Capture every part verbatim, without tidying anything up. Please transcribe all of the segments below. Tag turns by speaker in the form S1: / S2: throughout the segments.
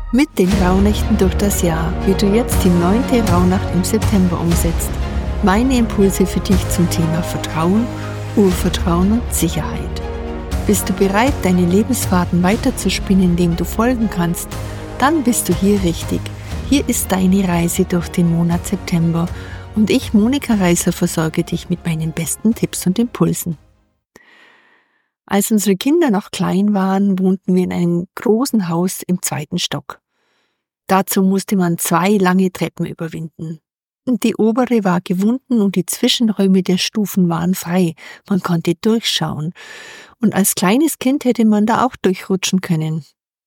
S1: Mit den Rauhnächten durch das Jahr, wie du jetzt die neunte Rauhnacht im September umsetzt. Meine Impulse für dich zum Thema Vertrauen, Urvertrauen und Sicherheit. Bist du bereit, deine Lebensfaden weiterzuspinnen, indem du folgen kannst? Dann bist du hier richtig. Hier ist deine Reise durch den Monat September und ich, Monika Reisler, versorge dich mit meinen besten Tipps und Impulsen. Als unsere Kinder noch klein waren, wohnten wir in einem großen Haus im zweiten Stock. Dazu musste man zwei lange Treppen überwinden. Die obere war gewunden und die Zwischenräume der Stufen waren frei. Man konnte durchschauen. Und als kleines Kind hätte man da auch durchrutschen können.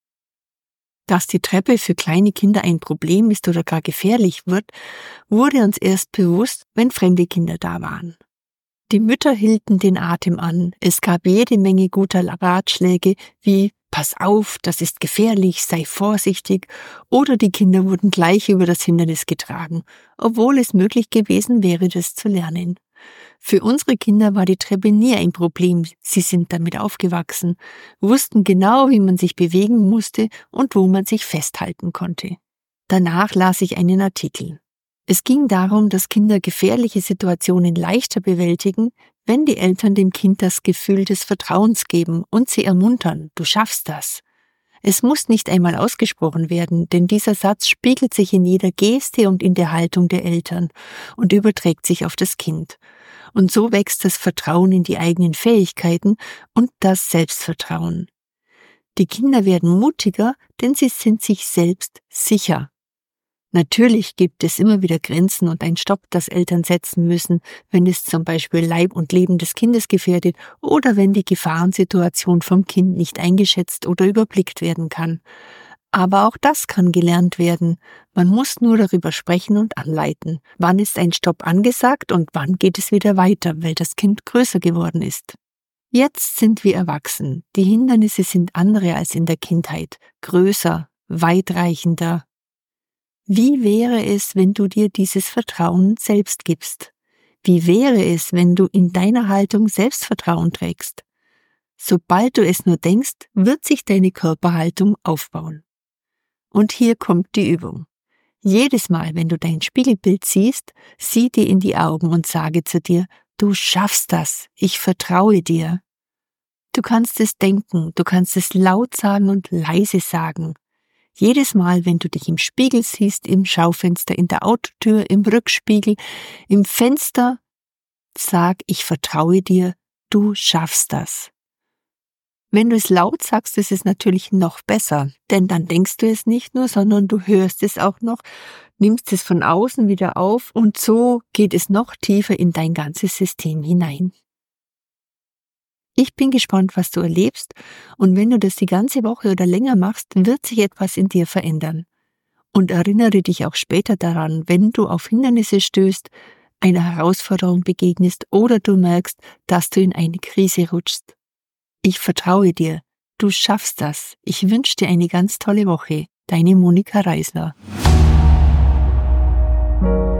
S1: Dass die Treppe für kleine Kinder ein Problem ist oder gar gefährlich wird, wurde uns erst bewusst, wenn fremde Kinder da waren. Die Mütter hielten den Atem an. Es gab jede Menge guter Ratschläge wie »Pass auf, das ist gefährlich, sei vorsichtig« oder die Kinder wurden gleich über das Hindernis getragen, obwohl es möglich gewesen wäre, das zu lernen. Für unsere Kinder war die Treppe nie ein Problem. Sie sind damit aufgewachsen, wussten genau, wie man sich bewegen musste und wo man sich festhalten konnte. Danach las ich einen Artikel. Es ging darum, dass Kinder gefährliche Situationen leichter bewältigen, wenn die Eltern dem Kind das Gefühl des Vertrauens geben und sie ermuntern, du schaffst das. Es muss nicht einmal ausgesprochen werden, denn dieser Satz spiegelt sich in jeder Geste und in der Haltung der Eltern und überträgt sich auf das Kind. Und so wächst das Vertrauen in die eigenen Fähigkeiten und das Selbstvertrauen. Die Kinder werden mutiger, denn sie sind sich selbst sicher. Natürlich gibt es immer wieder Grenzen und einen Stopp, das Eltern setzen müssen, wenn es zum Beispiel Leib und Leben des Kindes gefährdet oder wenn die Gefahrensituation vom Kind nicht eingeschätzt oder überblickt werden kann. Aber auch das kann gelernt werden. Man muss nur darüber sprechen und anleiten. Wann ist ein Stopp angesagt und wann geht es wieder weiter, weil das Kind größer geworden ist. Jetzt sind wir erwachsen. Die Hindernisse sind andere als in der Kindheit, größer, weitreichender. Wie wäre es, wenn du dir dieses Vertrauen selbst gibst? Wie wäre es, wenn du in deiner Haltung Selbstvertrauen trägst? Sobald du es nur denkst, wird sich deine Körperhaltung aufbauen. Und hier kommt die Übung. Jedes Mal, wenn du dein Spiegelbild siehst, sieh dir in die Augen und sage zu dir, du schaffst das, ich vertraue dir. Du kannst es denken, du kannst es laut sagen und leise sagen. Jedes Mal, wenn du dich im Spiegel siehst, im Schaufenster, in der Autotür, im Rückspiegel, im Fenster, sag, ich vertraue dir, du schaffst das. Wenn du es laut sagst, ist es natürlich noch besser, denn dann denkst du es nicht nur, sondern du hörst es auch noch, nimmst es von außen wieder auf und so geht es noch tiefer in dein ganzes System hinein. Ich bin gespannt, was du erlebst, und wenn du das die ganze Woche oder länger machst, wird sich etwas in dir verändern. Und erinnere dich auch später daran, wenn du auf Hindernisse stößt, einer Herausforderung begegnest oder du merkst, dass du in eine Krise rutschst. Ich vertraue dir, du schaffst das. Ich wünsche dir eine ganz tolle Woche. Deine Monika Reisler.